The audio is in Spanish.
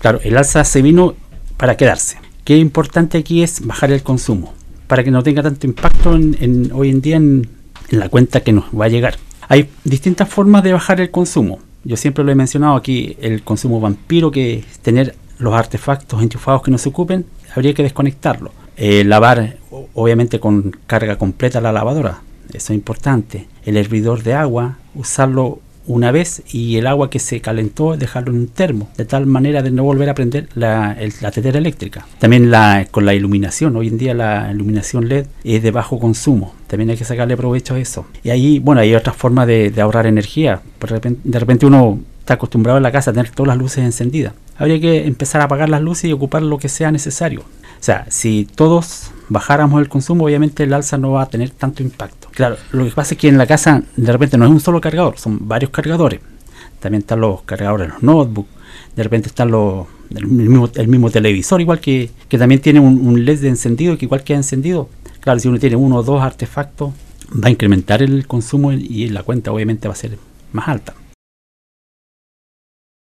Claro, el alza se vino para quedarse. Qué importante aquí es bajar el consumo, para que no tenga tanto impacto hoy en día en la cuenta que nos va a llegar. Hay distintas formas de bajar el consumo. Yo siempre lo he mencionado aquí, el consumo vampiro, que es tener los artefactos enchufados que no se ocupen, habría que desconectarlos. Lavar, obviamente, con carga completa la lavadora, eso es importante. El hervidor de agua, usarlo una vez, y el agua que se calentó dejarlo en un termo, de tal manera de no volver a prender la tetera eléctrica. También con la iluminación, hoy en día la iluminación LED es de bajo consumo, también hay que sacarle provecho a eso. Y ahí, bueno, hay otras formas de ahorrar energía. De repente uno está acostumbrado en la casa a tener todas las luces encendidas. Habría que empezar a apagar las luces y ocupar lo que sea necesario. O sea, si todos bajáramos el consumo, obviamente el alza no va a tener tanto impacto. Claro, lo que pasa es que en la casa de repente no es un solo cargador, son varios cargadores. También están los cargadores de los notebooks, de repente están el mismo televisor, igual que también tiene un LED de encendido, que igual queda encendido. Claro, si uno tiene uno o dos artefactos, va a incrementar el consumo y la cuenta obviamente va a ser más alta.